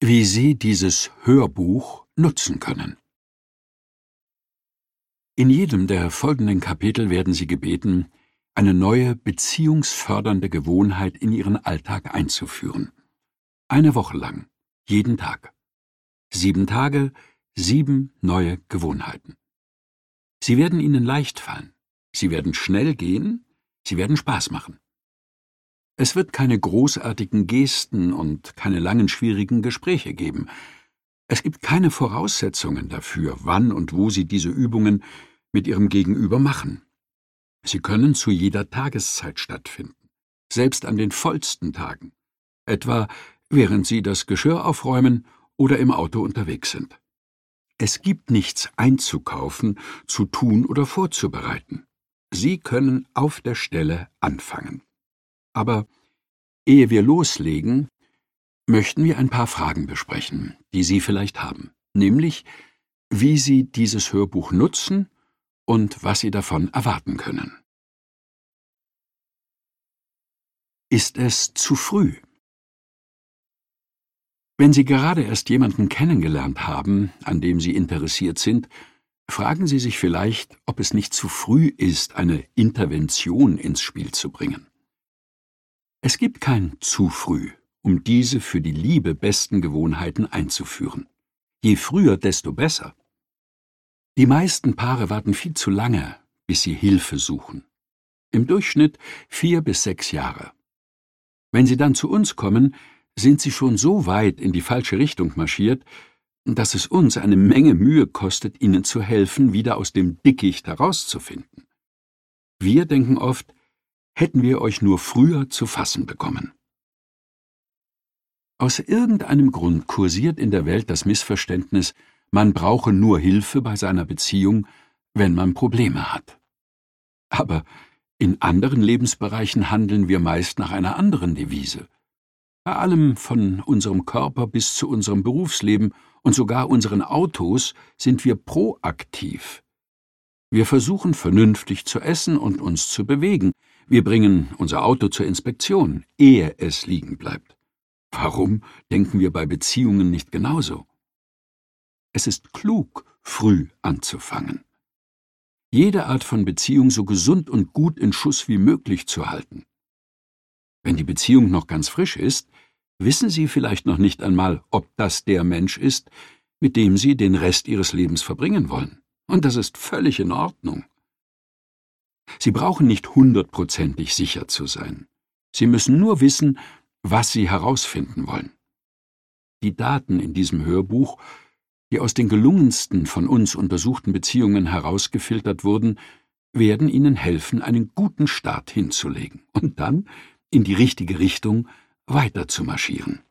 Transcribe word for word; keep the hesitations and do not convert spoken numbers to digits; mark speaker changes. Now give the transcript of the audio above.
Speaker 1: wie Sie dieses Hörbuch nutzen können. In jedem der folgenden Kapitel werden Sie gebeten, eine neue beziehungsfördernde Gewohnheit in Ihren Alltag einzuführen. Eine Woche lang, jeden Tag. Sieben Tage, sieben neue Gewohnheiten. Sie werden Ihnen leicht fallen. Sie werden schnell gehen. Sie werden Spaß machen. Es wird keine großartigen Gesten und keine langen, schwierigen Gespräche geben. Es gibt keine Voraussetzungen dafür, wann und wo Sie diese Übungen mit Ihrem Gegenüber machen. Sie können zu jeder Tageszeit stattfinden, selbst an den vollsten Tagen, etwa während Sie das Geschirr aufräumen oder im Auto unterwegs sind. Es gibt nichts einzukaufen, zu tun oder vorzubereiten. Sie können auf der Stelle anfangen. Aber ehe wir loslegen, möchten wir ein paar Fragen besprechen, die Sie vielleicht haben, nämlich, wie Sie dieses Hörbuch nutzen und was Sie davon erwarten können. Ist es zu früh? Wenn Sie gerade erst jemanden kennengelernt haben, an dem Sie interessiert sind, fragen Sie sich vielleicht, ob es nicht zu früh ist, eine Intervention ins Spiel zu bringen. Es gibt kein zu früh, um diese für die Liebe besten Gewohnheiten einzuführen. Je früher, desto besser. Die meisten Paare warten viel zu lange, bis sie Hilfe suchen. Im Durchschnitt vier bis sechs Jahre. Wenn sie dann zu uns kommen, sind sie schon so weit in die falsche Richtung marschiert, dass es uns eine Menge Mühe kostet, ihnen zu helfen, wieder aus dem Dickicht herauszufinden. Wir denken oft, hätten wir euch nur früher zu fassen bekommen. Aus irgendeinem Grund kursiert in der Welt das Missverständnis, man brauche nur Hilfe bei seiner Beziehung, wenn man Probleme hat. Aber in anderen Lebensbereichen handeln wir meist nach einer anderen Devise. Bei allem von unserem Körper bis zu unserem Berufsleben und sogar unseren Autos sind wir proaktiv. Wir versuchen vernünftig zu essen und uns zu bewegen. Wir bringen unser Auto zur Inspektion, ehe es liegen bleibt. Warum denken wir bei Beziehungen nicht genauso? Es ist klug, früh anzufangen. Jede Art von Beziehung so gesund und gut in Schuss wie möglich zu halten. Wenn die Beziehung noch ganz frisch ist, wissen Sie vielleicht noch nicht einmal, ob das der Mensch ist, mit dem Sie den Rest Ihres Lebens verbringen wollen. Und das ist völlig in Ordnung. Sie brauchen nicht hundertprozentig sicher zu sein. Sie müssen nur wissen, was Sie herausfinden wollen. Die Daten in diesem Hörbuch, die aus den gelungensten von uns untersuchten Beziehungen herausgefiltert wurden, werden Ihnen helfen, einen guten Start hinzulegen und dann in die richtige Richtung weiter zu marschieren.